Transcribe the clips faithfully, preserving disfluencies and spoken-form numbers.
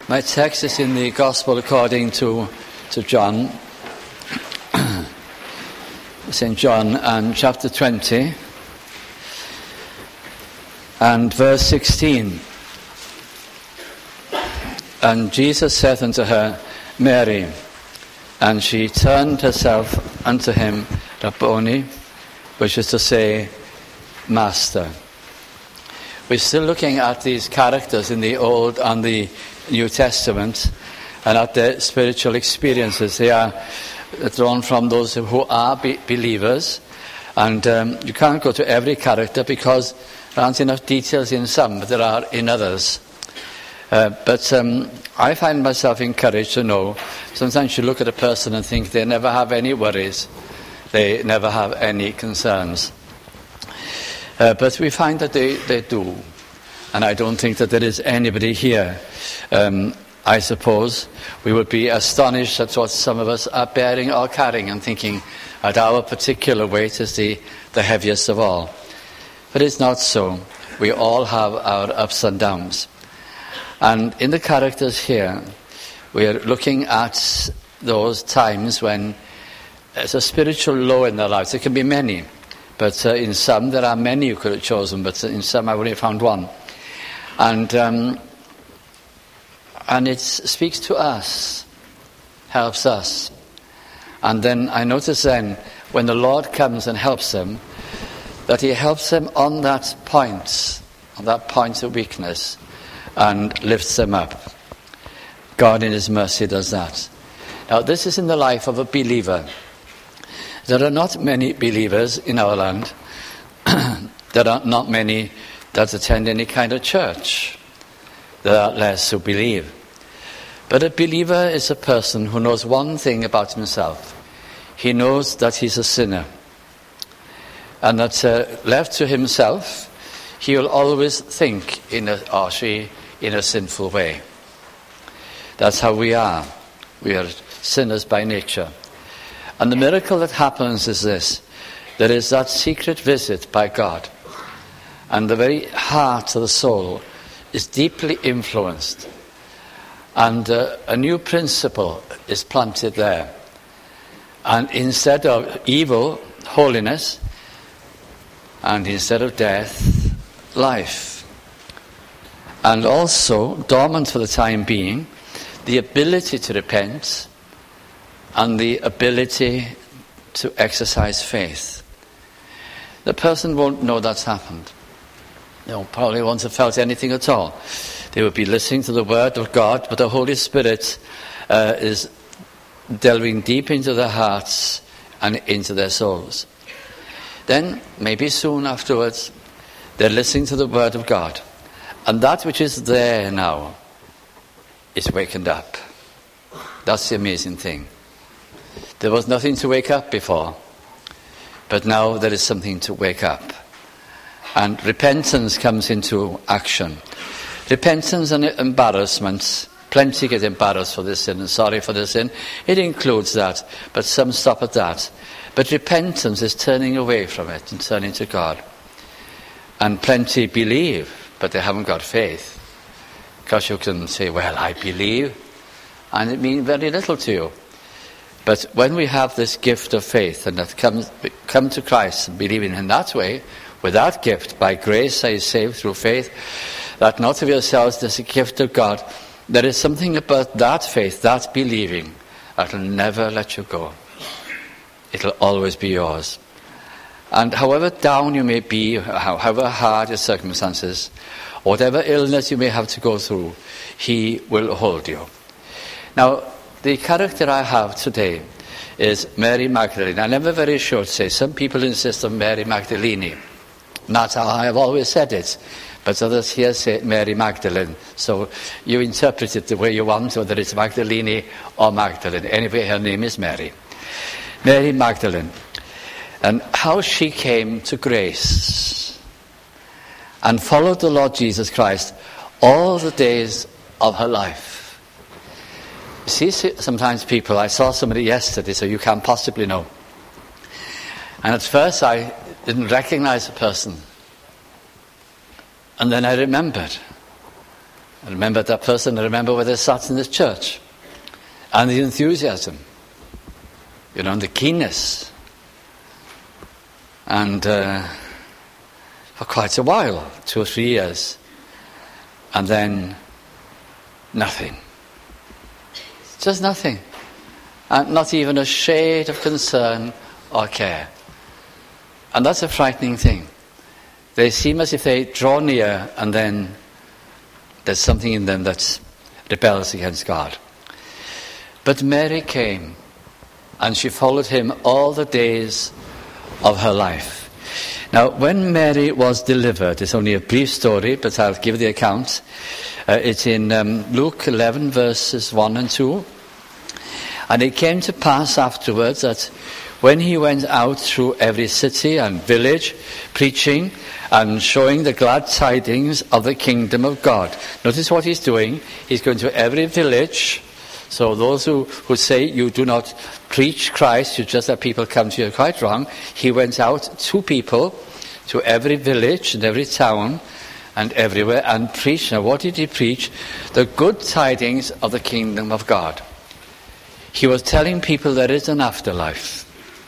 My text is in the Gospel according to, to John, Saint John, and chapter twenty, and verse sixteen. And Jesus said unto her, Mary. And she turned herself unto him, Rabboni, which is to say, Master. We're still looking at these characters in the Old and the New Testament and at their spiritual experiences. They are drawn from those who are be- believers, and um, you can't go to every character because there aren't enough details in some, but there are in others. Uh, but um, I find myself encouraged to know, sometimes you look at a person and think they never have any worries, they never have any concerns. Uh, but we find that they, they do. And I don't think that there is anybody here. Um, I suppose we would be astonished at what some of us are bearing or carrying and thinking that our particular weight is the, the heaviest of all. But it's not so. We all have our ups and downs. And in the characters here, we are looking at those times when there's a spiritual low in their lives. There can be many, but uh, in some there are many you could have chosen, but in some I only found one. And um, and it speaks to us, helps us. And then I notice then, when the Lord comes and helps them, that he helps them on that point, on that point of weakness, and lifts them up. God in his mercy does that. Now this is in the life of a believer. There are not many believers in our land. There are not many that attend any kind of church. There are less who believe. But a believer is a person who knows one thing about himself. He knows that he's a sinner. And that uh, left to himself, he will always think in a, or she in a sinful way. That's how we are. We are sinners by nature. And the miracle that happens is this. There is that secret visit by God. And the very heart of the soul is deeply influenced. And uh, a new principle is planted there. And instead of evil, holiness. And instead of death, life. And also, dormant for the time being, the ability to repent and the ability to exercise faith. The person won't know that's happened. They probably won't have felt anything at all. They would be listening to the word of God, but the Holy Spirit uh, is delving deep into their hearts and into their souls. Then, maybe soon afterwards, they're listening to the word of God. And that which is there now is wakened up. That's the amazing thing. There was nothing to wake up before, but now there is something to wake up. And repentance comes into action. Repentance and embarrassment. Plenty get embarrassed for this sin and sorry for this sin. It includes that, but some stop at that. But repentance is turning away from it and turning to God. And plenty believe, but they haven't got faith. Because you can say, well, I believe, and it means very little to you. But when we have this gift of faith and that comes come to Christ and believe in him that way, with that gift, by grace are you saved through faith, that not of yourselves, there's a gift of God. There is something about that faith, that believing, that will never let you go. It'll always be yours. And however down you may be, however hard your circumstances, whatever illness you may have to go through, he will hold you. Now, the character I have today is Mary Magdalene. I'm never very sure to say. Some people insist on Mary Magdalene. That's how I have always said it. But others here say Mary Magdalene. So you interpret it the way you want, whether it's Magdalene or Magdalene. Anyway, her name is Mary. Mary Magdalene. And how she came to grace and followed the Lord Jesus Christ all the days of her life. You see, sometimes people, I saw somebody yesterday, so you can't possibly know. And at first I didn't recognize the person. And then I remembered. I remember that person, I remember where they sat in this church. And the enthusiasm, you know, and the keenness. And uh, for quite a while, two or three years. And then nothing. Just nothing. And not even a shade of concern or care. And that's a frightening thing. They seem as if they draw near and then there's something in them that rebels against God. But Mary came and she followed him all the days of her life. Now, when Mary was delivered, it's only a brief story, but I'll give the account. Uh, it's in um, Luke eleven, verses one and two. And it came to pass afterwards that when he went out through every city and village, preaching and showing the glad tidings of the kingdom of God. Notice what he's doing. He's going to every village. So those who, who say you do not preach Christ, you just let people come to you, are quite wrong. He went out to people, to every village and every town and everywhere, and preached. Now what did he preach? The good tidings of the kingdom of God. He was telling people there is an afterlife.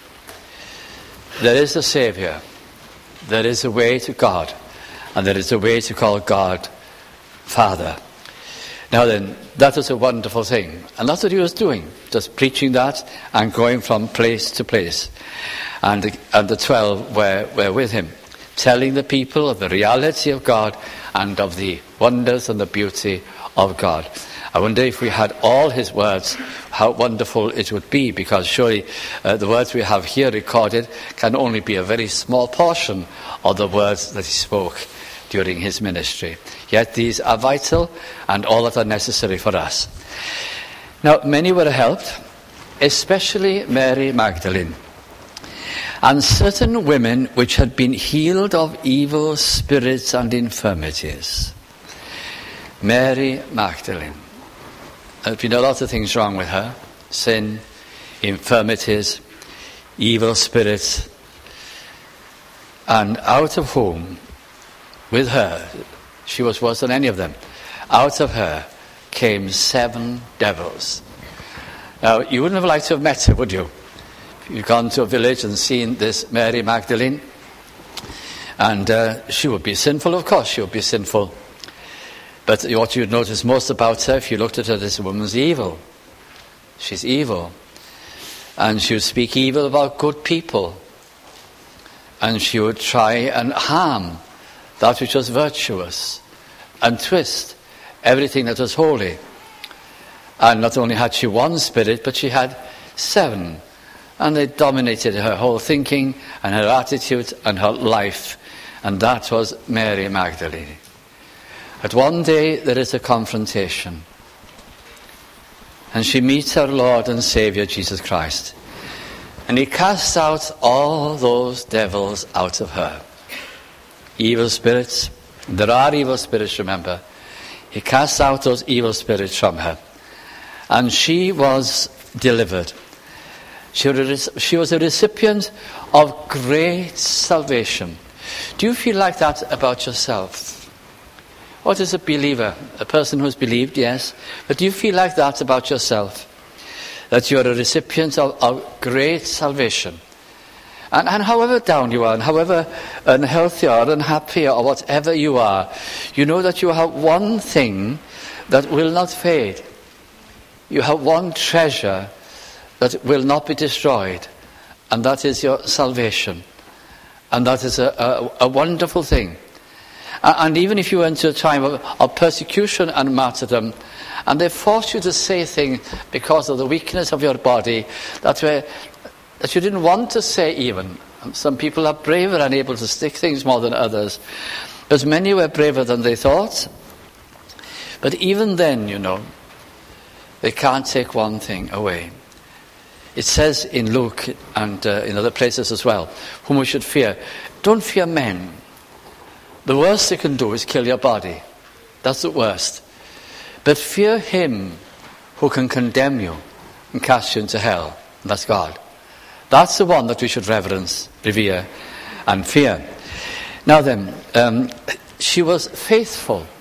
There is a Saviour. There is a way to God. And there is a way to call God Father. Now then, that was a wonderful thing. And that's what he was doing. Just preaching that and going from place to place. And the, and the twelve were, were with him. Telling the people of the reality of God and of the wonders and the beauty of God. I wonder if we had all his words, how wonderful it would be, because surely uh, the words we have here recorded can only be a very small portion of the words that he spoke during his ministry. Yet these are vital and all that are necessary for us. Now, many were helped, especially Mary Magdalene, and certain women which had been healed of evil spirits and infirmities. Mary Magdalene. There's been a lot of things wrong with her. Sin, infirmities, evil spirits. And out of whom, with her, she was worse than any of them, out of her came seven devils. Now, you wouldn't have liked to have met her, would you? You've gone to a village and seen this Mary Magdalene. And uh, she would be sinful, of course, she would be sinful. But what you'd notice most about her, if you looked at her, this woman's evil. She's evil. And she would speak evil about good people. And she would try and harm that which was virtuous. And twist everything that was holy. And not only had she one spirit, but she had seven. And they dominated her whole thinking and her attitude and her life. And that was Mary Magdalene. But one day there is a confrontation. And she meets her Lord and Saviour, Jesus Christ. And he casts out all those devils out of her. Evil spirits. There are evil spirits, remember. He casts out those evil spirits from her. And she was delivered. She was a recipient of great salvation. Do you feel like that about yourself? What is a believer? A person who has believed, yes. But do you feel like that about yourself? That you're a recipient of, of great salvation? And, and however down you are, and however unhealthy or unhappy or whatever you are, you know that you have one thing that will not fade. You have one treasure that will not be destroyed. And that is your salvation. And that is a, a, a wonderful thing. And even if you went to a time of, of persecution and martyrdom, and they forced you to say things because of the weakness of your body that were, that you didn't want to say even. Some people are braver and able to stick things more than others. But many were braver than they thought. But even then, you know, they can't take one thing away. It says in Luke and uh, in other places as well, whom we should fear. Don't fear men. The worst they can do is kill your body. That's the worst. But fear him who can condemn you and cast you into hell. And that's God. That's the one that we should reverence, revere, and fear. Now then, um, she was faithful.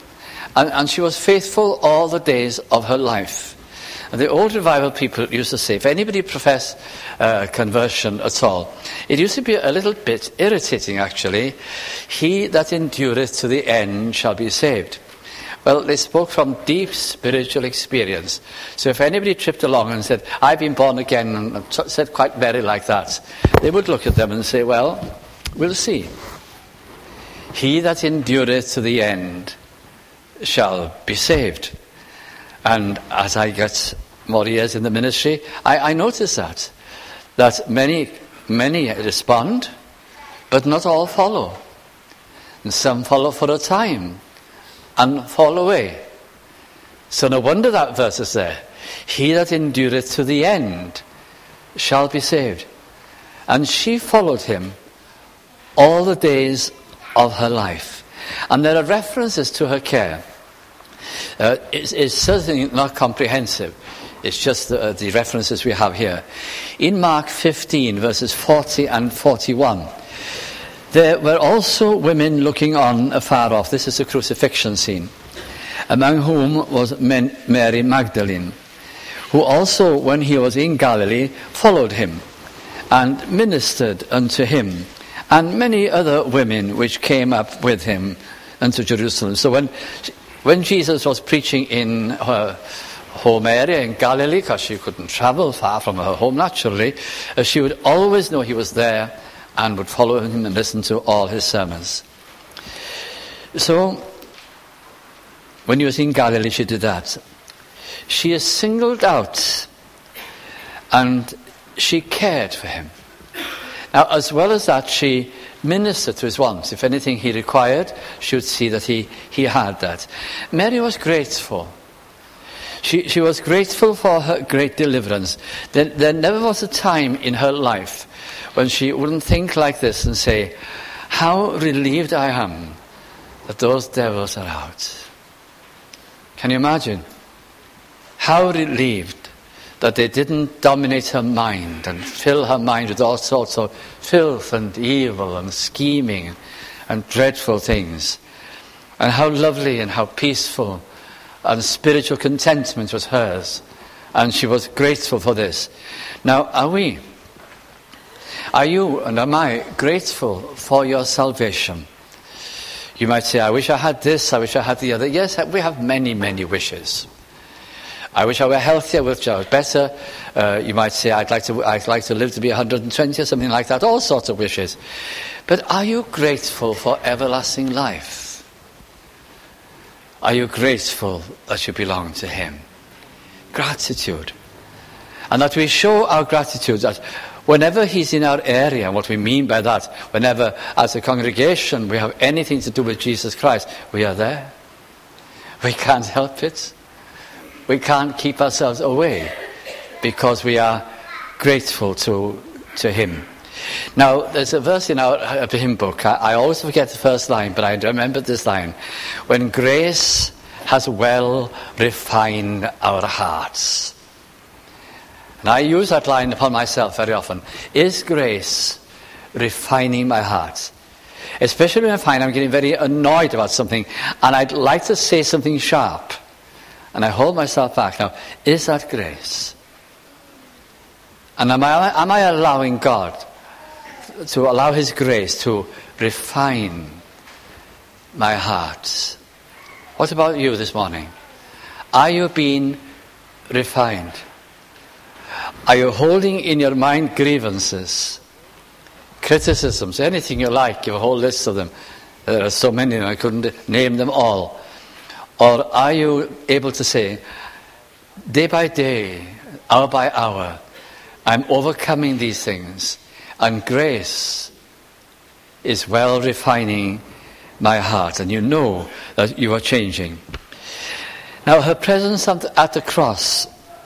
And, and she was faithful all the days of her life. And the old revival people used to say, if anybody professed uh, conversion at all, it used to be a little bit irritating actually. He that endureth to the end shall be saved. Well, they spoke from deep spiritual experience. So if anybody tripped along and said, I've been born again, and said quite very like that, they would look at them and say, well, we'll see. He that endureth to the end shall be saved. And as I get more years in the ministry, I, I notice that. That many, many respond, but not all follow. And some follow for a time and fall away. So no wonder that verse is there. He that endureth to the end shall be saved. And she followed him all the days of her life. And there are references to her care. Uh, it's, it's certainly not comprehensive. It's just the, uh, the references we have here. In Mark fifteen, verses forty and forty-one, there were also women looking on afar off. This is a crucifixion scene. Among whom was Mary Magdalene, who also, when he was in Galilee, followed him and ministered unto him, and many other women which came up with him unto Jerusalem. So when when Jesus was preaching in her home area in Galilee, because she couldn't travel far from her home naturally, uh, she would always know he was there and would follow him and listen to all his sermons. So when he was in Galilee, she did that. She is singled out and she cared for him. Now, as well as that, she ministered to his wants. If anything he required, she would see that he, he had that. Mary was grateful. She, she was grateful for her great deliverance. There, there never was a time in her life when she wouldn't think like this and say, how relieved I am that those devils are out. Can you imagine? How relieved that they didn't dominate her mind and fill her mind with all sorts of filth and evil and scheming and dreadful things. And how lovely and how peaceful and spiritual contentment was hers. And she was grateful for this. Now, are we? Are you and am I grateful for your salvation? You might say, I wish I had this, I wish I had the other. Yes, we have many, many wishes. I wish I were healthier, I wish I was better. Uh, you might say, I'd like to I'd like to live to be one hundred twenty or something like that. All sorts of wishes. But are you grateful for everlasting life? Are you grateful that you belong to him? Gratitude. And that we show our gratitude that whenever he's in our area, and what we mean by that, whenever as a congregation we have anything to do with Jesus Christ, we are there. We can't help it. We can't keep ourselves away because we are grateful to, to him. Now, there's a verse in our hymn book. I, I always forget the first line, but I remember this line. When grace has well refined our hearts. And I use that line upon myself very often. Is grace refining my heart? Especially when I find I'm getting very annoyed about something and I'd like to say something sharp. And I hold myself back. Now, is that grace? And am I, am I allowing God to allow his grace to refine my heart? What about you this morning? Are you being refined? Are you holding in your mind grievances, criticisms, anything you like? You have a whole list of them. There are so many, I couldn't name them all. Or are you able to say, day by day, hour by hour, I'm overcoming these things, and grace is well refining my heart, and you know that you are changing. Now, her presence at the cross,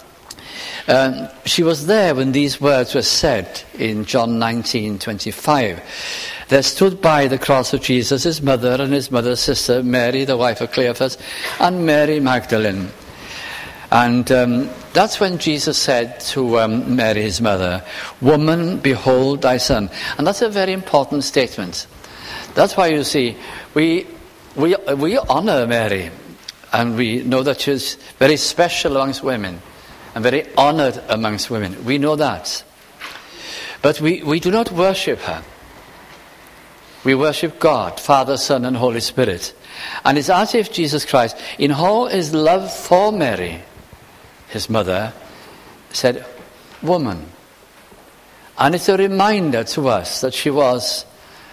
um, she was there when these words were said in John nineteen twenty-five. There stood by the cross of Jesus his mother and his mother's sister, Mary, the wife of Cleophas, and Mary Magdalene. And um, that's when Jesus said to um, Mary, his mother, "Woman, behold thy son." And that's a very important statement. That's why, you see, we we we honor Mary. And we know that she's very special amongst women and very honored amongst women. We know that. But we, we do not worship her. We worship God, Father, Son, and Holy Spirit. And it's as if Jesus Christ, in all his love for Mary, his mother, said, woman. And it's a reminder to us that she was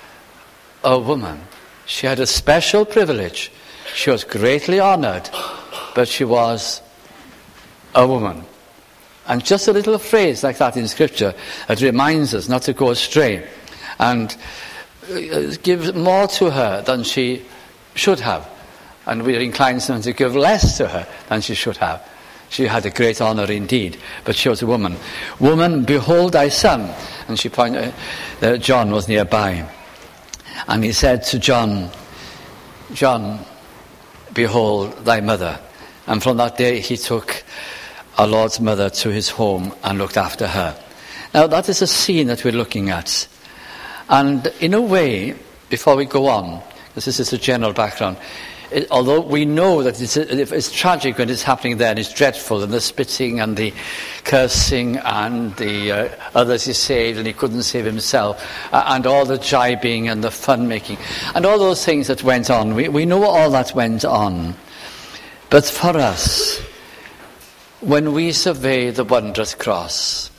a woman. She had a special privilege. She was greatly honored, but she was a woman. And just a little phrase like that in Scripture that reminds us not to go astray and give more to her than she should have. And we're inclined sometimes to give less to her than she should have. She had a great honor indeed, but she was a woman. Woman, behold thy son. And she pointed, uh, John was nearby. And he said to John, John, behold thy mother. And from that day he took our Lord's mother to his home and looked after her. Now that is a scene that we're looking at. And in a way, before we go on, because this is a general background, it, although we know that it's, it's tragic when it's happening there and it's dreadful, and the spitting and the cursing and the uh, others he saved and he couldn't save himself, uh, and all the jibing and the fun making and all those things that went on. We, we know all that went on. But for us, when we survey the wondrous cross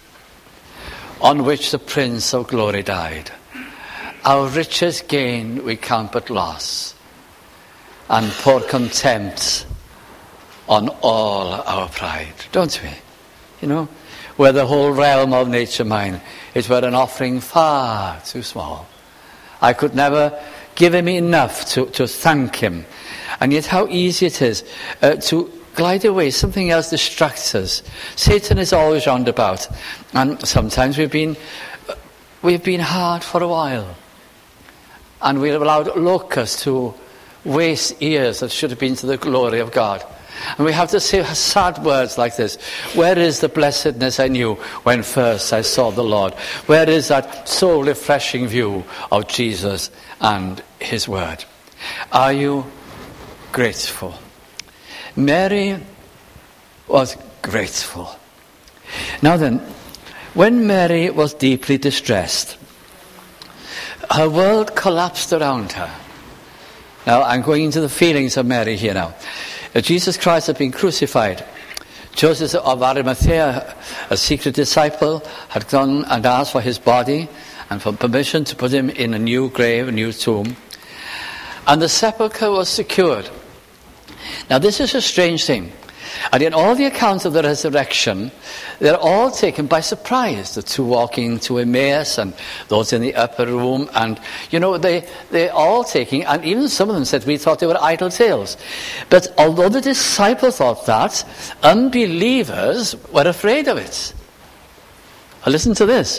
on which the Prince of Glory died, our richest gain we count but loss, and pour contempt on all our pride, don't we? You know, where the whole realm of nature mine is were an offering far too small. I could never give him enough to, to thank him. And yet how easy it is uh, to glide away. Something else distracts us. Satan is always round about. And sometimes we've been, we've been hard for a while. And we've allowed locusts to waste years that should have been to the glory of God. And we have to say sad words like this. Where is the blessedness I knew when first I saw the Lord? Where is that soul refreshing view of Jesus and his word? Are you grateful? Mary was grateful. Now then, when Mary was deeply distressed, her world collapsed around her. Now, I'm going into the feelings of Mary here now. Uh, Jesus Christ had been crucified. Joseph of Arimathea, a secret disciple, had gone and asked for his body and for permission to put him in a new grave, a new tomb. And the sepulchre was secured. Now, this is a strange thing. And in all the accounts of the resurrection, they're all taken by surprise. The two walking to Emmaus and those in the upper room. And, you know, they, they're all taking, and even some of them said, we thought they were idle tales. But although the disciples thought that, unbelievers were afraid of it. Well, listen to this.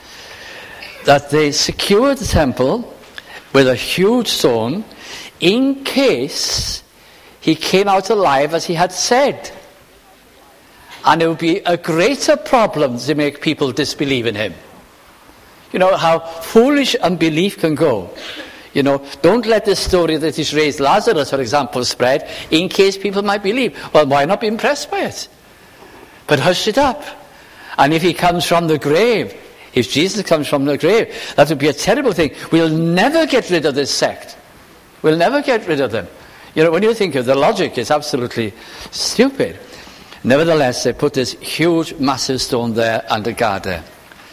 That they secured the temple with a huge stone in case he came out alive as he had said. And it would be a greater problem to make people disbelieve in him. You know how foolish unbelief can go. You know, don't let the story that he's raised Lazarus, for example, spread in case people might believe. Well, why not be impressed by it? But hush it up. And if he comes from the grave, if Jesus comes from the grave, that would be a terrible thing. We'll never get rid of this sect. We'll never get rid of them. You know, when you think of the logic, it's absolutely stupid. Nevertheless, they put this huge, massive stone there and a guard there.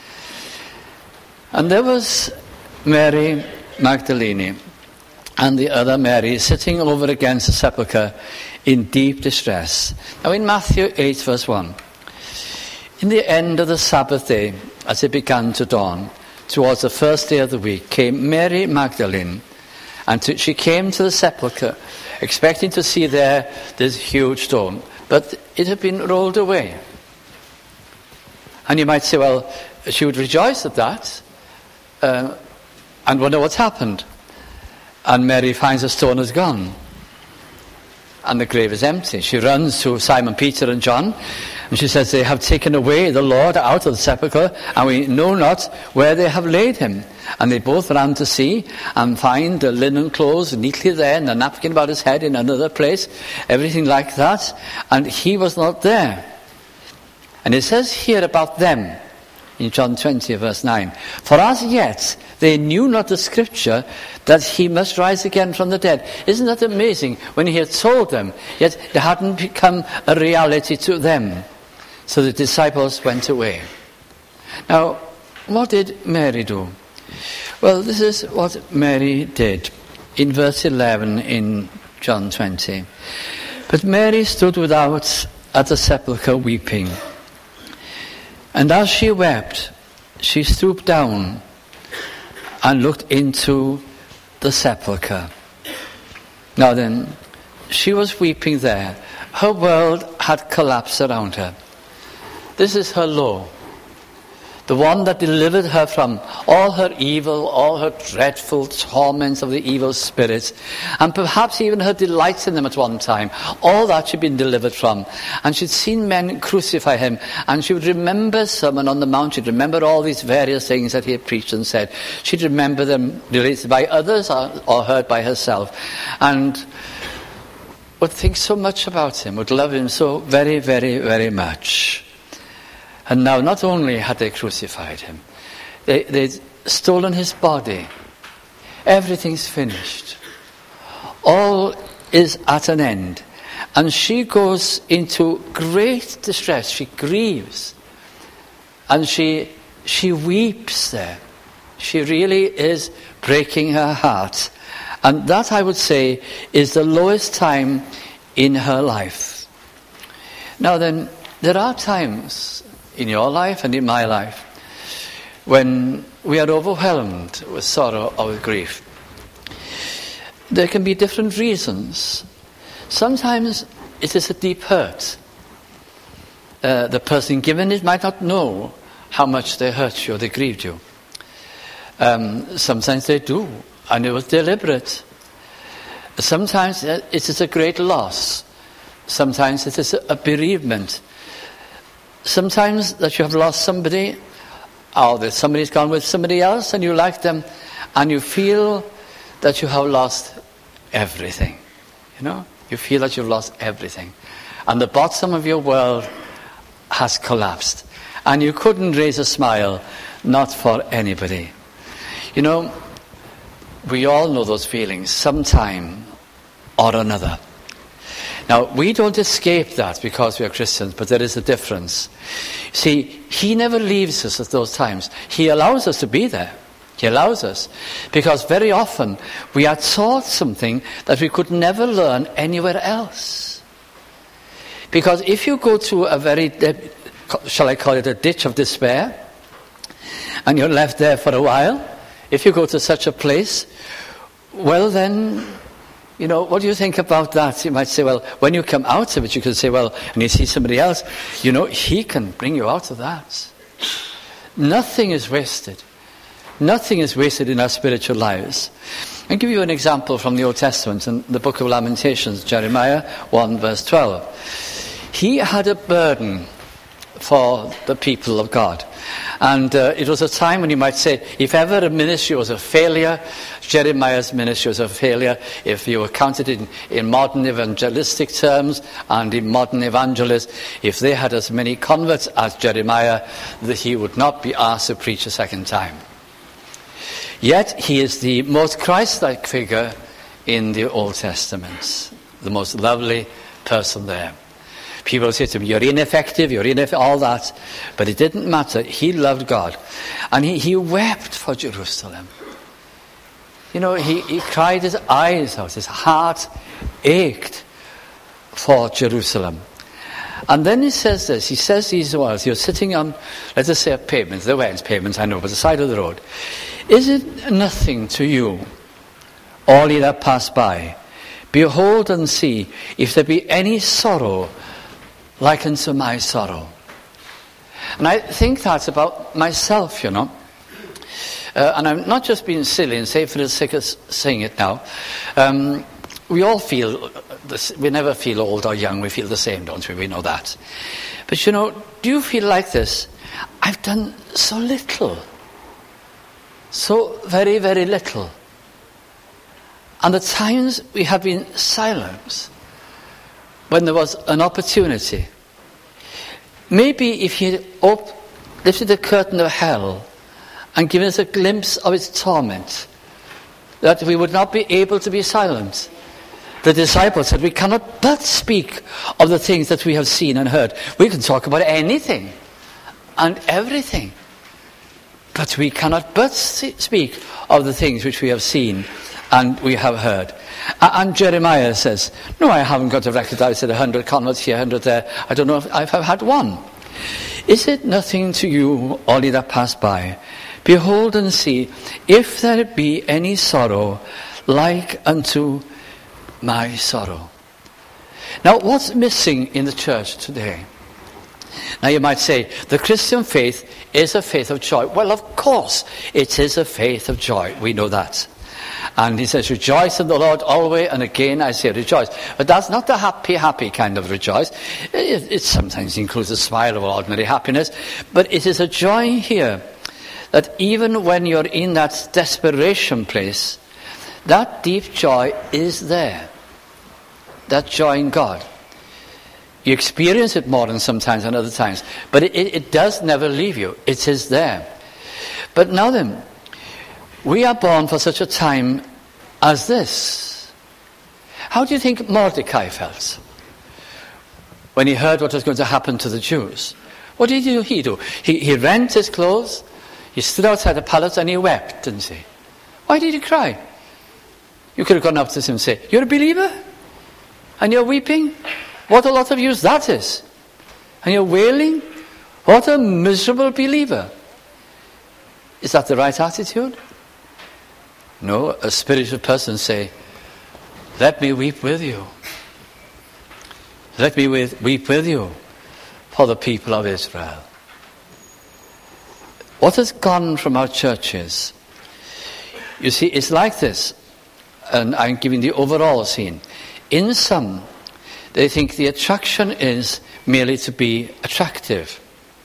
And there was Mary Magdalene and the other Mary sitting over against the sepulchre in deep distress. Now in Matthew eight verse one, in the end of the Sabbath day, as it began to dawn, towards the first day of the week, came Mary Magdalene, and to, she came to the sepulchre, expecting to see there this huge stone, but it had been rolled away. And you might say, well, she would rejoice at that, uh, and wonder what's happened. And Mary finds the stone is gone, and the grave is empty. She runs to Simon Peter and John, and she says, they have taken away the Lord out of the sepulchre, and we know not where they have laid him. And they both ran to see and find the linen clothes neatly there and the napkin about his head in another place, everything like that. And he was not there. And it says here about them, in John twenty, verse nine, for as yet they knew not the scripture that he must rise again from the dead. Isn't that amazing? When he had told them, yet it hadn't become a reality to them. So the disciples went away. Now, what did Mary do? Well, this is what Mary did in verse eleven in John twenty. But Mary stood without at the sepulchre weeping. And as she wept, she stooped down and looked into the sepulchre. Now then, she was weeping there. Her world had collapsed around her. This is her law. The one that delivered her from all her evil, all her dreadful torments of the evil spirits, and perhaps even her delights in them at one time. All that she'd been delivered from. And she'd seen men crucify him, and she would remember Sermon on the Mount. She'd remember all these various things that he had preached and said. She'd remember them related by others or, or heard by herself. And would think so much about him, would love him so very, very, very much. And now not only had they crucified him, they, they'd stolen his body. Everything's finished. All is at an end. And she goes into great distress. She grieves. And she, she weeps there. She really is breaking her heart. And that, I would say, is the lowest time in her life. Now then, there are times in your life and in my life when we are overwhelmed with sorrow or with grief. There can be different reasons. Sometimes it is a deep hurt. Uh, the person given it might not know how much they hurt you or they grieved you. Um, sometimes they do, and it was deliberate. Sometimes it is a great loss. Sometimes it is a bereavement. Sometimes that you have lost somebody, or that somebody's gone with somebody else and you like them, and you feel that you have lost everything. You know, you feel that you've lost everything. And the bottom of your world has collapsed. And you couldn't raise a smile, not for anybody. You know, we all know those feelings, sometime or another. Now, we don't escape that because we are Christians, but there is a difference. See, he never leaves us at those times. He allows us to be there. He allows us. Because very often we are taught something that we could never learn anywhere else. Because if you go to a very, shall I call it a ditch of despair, and you're left there for a while, if you go to such a place, well then, you know, what do you think about that? You might say, well, when you come out of it, you can say, well, and you see somebody else, you know, he can bring you out of that. Nothing is wasted. Nothing is wasted in our spiritual lives. I'll give you an example from the Old Testament in the book of Lamentations, Jeremiah one verse twelve. He had a burden for the people of God. And uh, it was a time when you might say, if ever a ministry was a failure, Jeremiah's ministry was a failure. If you were counted in, in modern evangelistic terms and in modern evangelists, if they had as many converts as Jeremiah, that he would not be asked to preach a second time. Yet he is the most Christ-like figure in the Old Testament, the most lovely person there. People say to him, you're ineffective, you're ineffective, all that. But it didn't matter. He loved God. And he, he wept for Jerusalem. You know, he, he cried his eyes out. His heart ached for Jerusalem. And then he says this. He says these words. You're sitting on, let us say, a pavement. There weren't pavements, I know, but the side of the road. Is it nothing to you, all ye that pass by? Behold and see, if there be any sorrow like unto my sorrow. And I think that's about myself, you know. Uh, and I'm not just being silly and say for the sake of saying it now. Um, we all feel, this, we never feel old or young, we feel the same, don't we? We know that. But you know, do you feel like this? I've done so little. So very, very little. And the times we have been silent, when there was an opportunity. Maybe if he had op- lifted the curtain of hell and given us a glimpse of its torment, that we would not be able to be silent. The disciples said, we cannot but speak of the things that we have seen and heard. We can talk about anything and everything, but we cannot but speak of the things which we have seen and we have heard. And Jeremiah says, no, I haven't got a record. I said a hundred converts here, a hundred there. I don't know if I've had one. Is it nothing to you, all ye that pass by? Behold and see, if there be any sorrow like unto my sorrow. Now, what's missing in the church today? Now, you might say, the Christian faith is a faith of joy. Well, of course, it is a faith of joy. We know that. And he says, rejoice in the Lord always, and again I say rejoice. But that's not the happy, happy kind of rejoice. It, it sometimes includes a smile of ordinary happiness. But it is a joy here that even when you're in that desperation place, that deep joy is there. That joy in God. You experience it more than sometimes than other times. But it, it, it does never leave you. It is there. But now then, we are born for such a time as this. How do you think Mordecai felt when he heard what was going to happen to the Jews? What did he do? He, he rent his clothes, he stood outside the palace and he wept, didn't he? Why did he cry? You could have gone up to him and said, you're a believer? And you're weeping? What a lot of use that is. And you're wailing? What a miserable believer. Is that the right attitude? No, a spiritual person say, let me weep with you. Let me with, weep with you for the people of Israel. What has gone from our churches? You see, it's like this, and I'm giving the overall scene. In some, they think the attraction is merely to be attractive.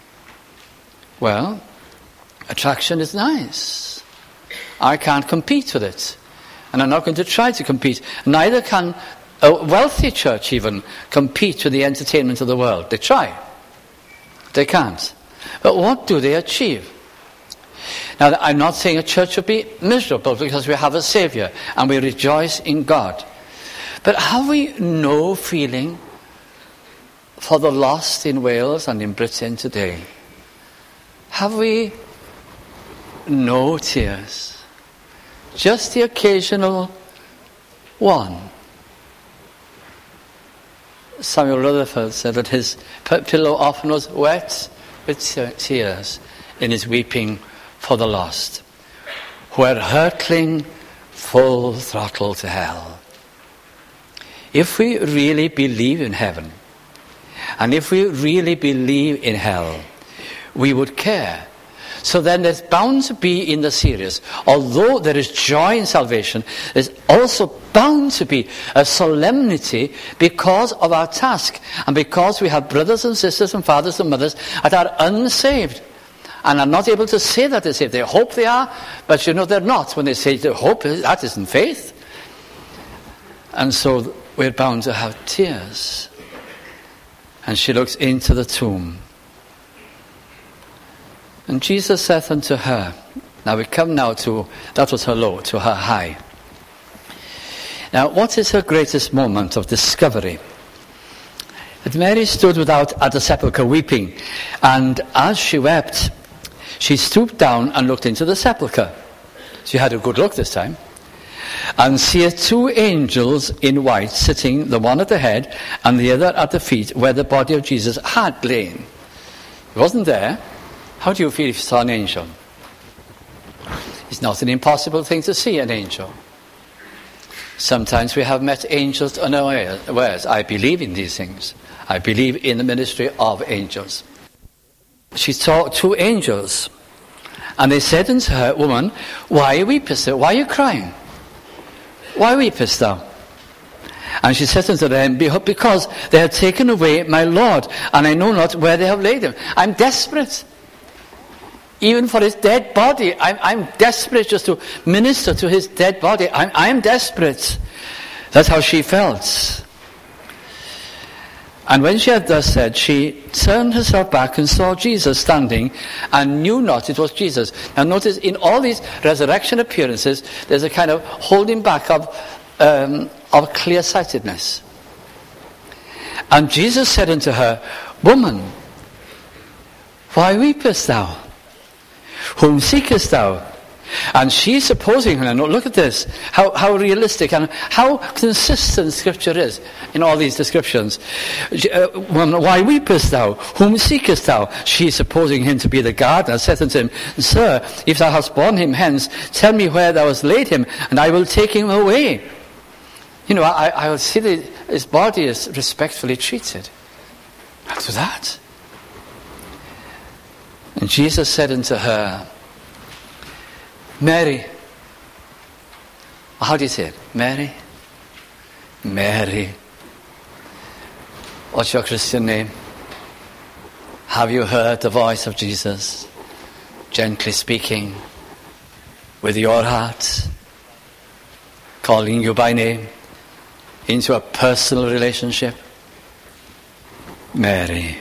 Well, attraction is nice. I can't compete with it. And I'm not going to try to compete. Neither can a wealthy church even compete with the entertainment of the world. They try. They can't. But what do they achieve? Now, I'm not saying a church should be miserable because we have a Saviour and we rejoice in God. But have we no feeling for the lost in Wales and in Britain today? Have we no tears? Just the occasional one. Samuel Rutherford said that his pillow often was wet with tears in his weeping for the lost, who are hurtling full throttle to hell. If we really believe in heaven, and if we really believe in hell, we would care. So then there's bound to be in the serious, although there is joy in salvation, there's also bound to be a solemnity because of our task and because we have brothers and sisters and fathers and mothers that are unsaved and are not able to say that they're saved. They hope they are, but you know they're not. When they say they hope, that isn't faith. And so we're bound to have tears. And she looks into the tomb. And Jesus saith unto her, now we come now to, that was her low, to her high. Now, what is her greatest moment of discovery? That Mary stood without at the sepulchre weeping, and as she wept, she stooped down and looked into the sepulchre. She had a good look this time. And seeth two angels in white sitting, the one at the head and the other at the feet, where the body of Jesus had lain. He wasn't there. How do you feel if you saw an angel? It's not an impossible thing to see an angel. Sometimes we have met angels unawares. I believe in these things. I believe in the ministry of angels. She saw two angels, and they said unto her, Woman, why weepest thou? Why are you crying? Why weepest thou? And she said unto them, Because they have taken away my Lord, and I know not where they have laid him. I'm desperate. even for his dead body. I'm, I'm desperate just to minister to his dead body. I'm, I'm desperate. That's how she felt. And when she had thus said, she turned herself back and saw Jesus standing and knew not it was Jesus. Now notice, in all these resurrection appearances, there's a kind of holding back of, um, of clear-sightedness. And Jesus said unto her, Woman, why weepest thou? Whom seekest thou? And she, supposing her, now look at this, how, how realistic and how consistent Scripture is in all these descriptions. Uh, why weepest thou? Whom seekest thou? She, supposing him to be the gardener, said unto him, Sir, if thou hast borne him hence, tell me where thou hast laid him, and I will take him away. You know, I, I will see that his body is respectfully treated. I'll do that. And Jesus said unto her, Mary. How do you say it? Mary? Mary. What's your Christian name? Have you heard the voice of Jesus gently speaking with your heart, calling you by name into a personal relationship? Mary.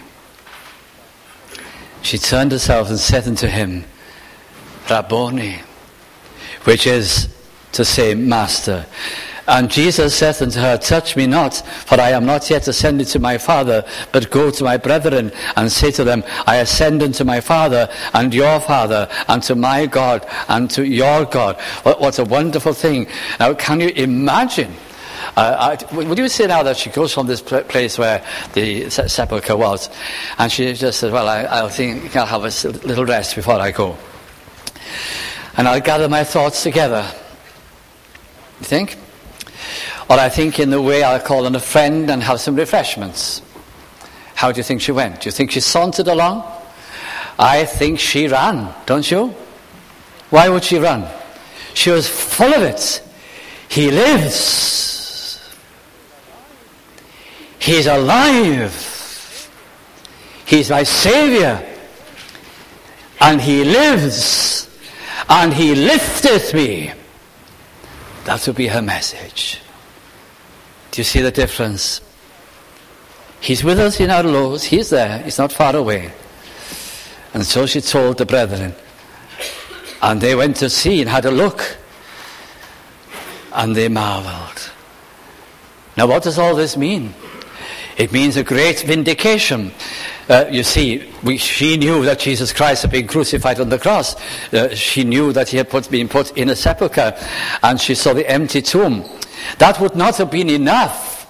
She turned herself and said unto him, Rabboni, which is to say, Master. And Jesus saith unto her, Touch me not, for I am not yet ascended to my Father, but go to my brethren, and say to them, I ascend unto my Father, and your Father, and to my God, and to your God. What, what a wonderful thing. Now, can you imagine? Uh, I, would you say now that she goes from this place where the sepulchre was, and she just says, well, I, I'll think I'll have a little rest before I go. And I'll gather my thoughts together. You think? Or I think in the way I'll call on a friend and have some refreshments. How do you think she went? Do you think she sauntered along? I think she ran, don't you? Why would she run? She was full of it. He lives. He's alive. He's my Savior. And he lives. And he lifteth me. That would be her message. Do you see the difference? He's with us in our lows. He's there. He's not far away. And so she told the brethren. And they went to see and had a look. And they marveled. Now what does all this mean? It means a great vindication. Uh, you see, we, she knew that Jesus Christ had been crucified on the cross. Uh, she knew that he had put, been put in a sepulchre, and she saw the empty tomb. That would not have been enough.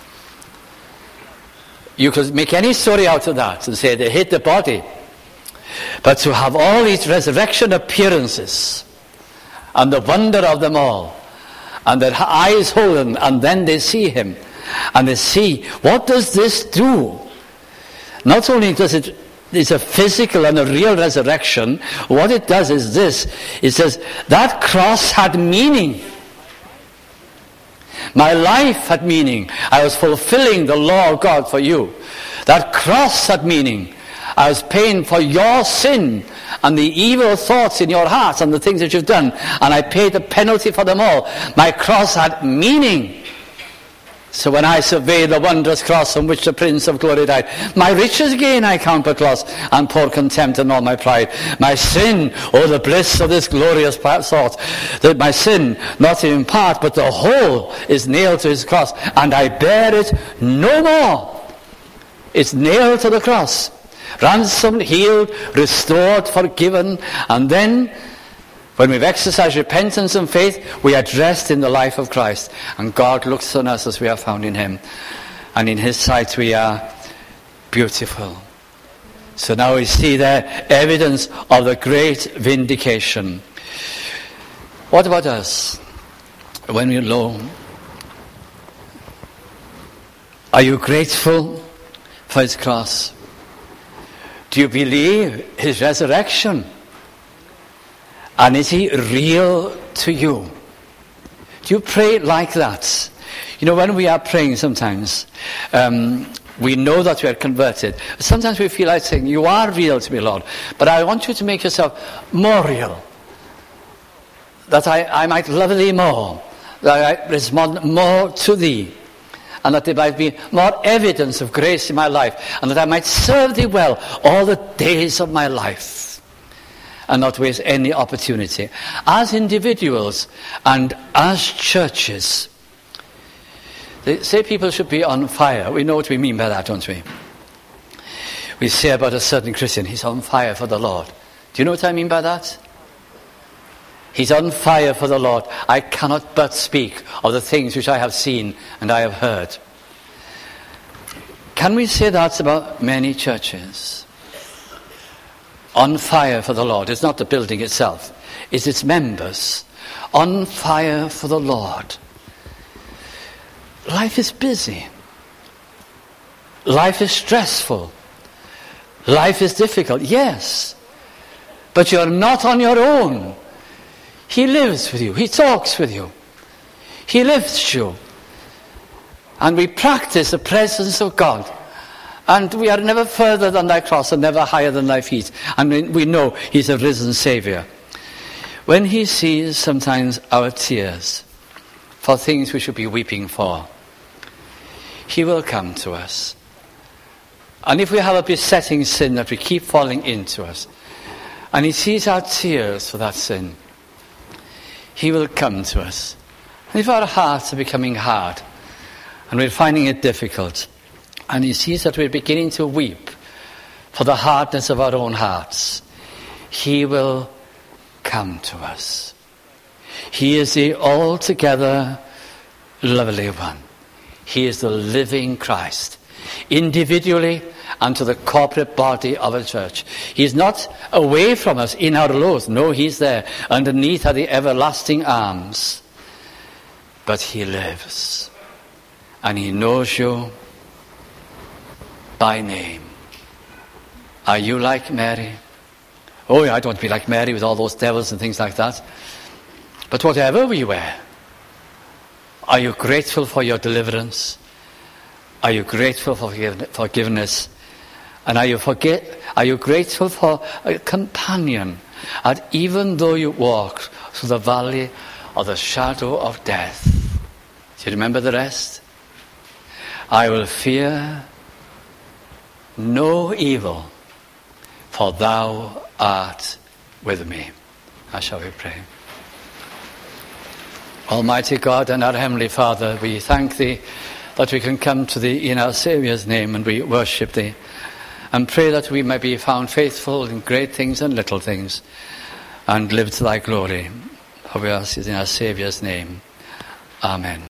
You could make any story out of that and say they hid the body. But to have all these resurrection appearances, and the wonder of them all, and their eyes holden, and then they see him, and they see, what does this do? Not only does it, it's a physical and a real resurrection, what it does is this. It says, that cross had meaning. My life had meaning. I was fulfilling the law of God for you. That cross had meaning. I was paying for your sin and the evil thoughts in your heart and the things that you've done. And I paid the penalty for them all. My cross had meaning. So when I survey the wondrous cross on which the Prince of Glory died, my riches gain I count but loss, and pour contempt on all my pride. My sin, oh the bliss of this glorious thought, that my sin, not in part but the whole, is nailed to his cross, and I bear it no more. It's nailed to the cross. Ransomed, healed, restored, forgiven, and then when we've exercised repentance and faith, we are dressed in the life of Christ. And God looks on us as we are found in him. And in his sight we are beautiful. So now we see there evidence of the great vindication. What about us? When we're low, are you grateful for his cross? Do you believe his resurrection? And is he real to you? Do you pray like that? You know, when we are praying sometimes, um, We know that we are converted. Sometimes we feel like saying, you are real to me, Lord, but I want you to make yourself more real. That I, I might love thee more, that I respond more to thee, and that there might be more evidence of grace in my life, and that I might serve thee well all the days of my life, and not waste any opportunity. As individuals and as churches, they say people should be on fire. We know what we mean by that, don't we? We say about a certain Christian, he's on fire for the Lord. Do you know what I mean by that? He's on fire for the Lord. I cannot but speak of the things which I have seen and I have heard. Can we say that about many churches? On fire for the Lord. It's not the building itself. It's its members. On fire for the Lord. Life is busy. Life is stressful. Life is difficult. Yes. But you're not on your own. He lives with you. He talks with you. He lifts you. And we practice the presence of God. And we are never further than thy cross and never higher than thy feet. And we know he's a risen Saviour. When he sees sometimes our tears for things we should be weeping for, he will come to us. And if we have a besetting sin that we keep falling into us, and he sees our tears for that sin, he will come to us. And if our hearts are becoming hard, and we're finding it difficult, and he sees that we're beginning to weep for the hardness of our own hearts, he will come to us. He is the altogether lovely one. He is the living Christ, individually and to the corporate body of a church. He's not away from us in our lows. No, he's there. Underneath are the everlasting arms. But he lives. And he knows you by name. Are you like Mary? Oh, I don't want to be like Mary with all those devils and things like that. But whatever we were, are you grateful for your deliverance? Are you grateful for forgiveness? And are you forget? Are you grateful for a companion? And even though you walk through the valley of the shadow of death, do you remember the rest? I will fear no evil, for thou art with me. How shall we pray? Almighty God and our Heavenly Father, we thank thee that we can come to thee in our Saviour's name and we worship thee and pray that we may be found faithful in great things and little things and live to thy glory. For we ask it in our Saviour's name. Amen.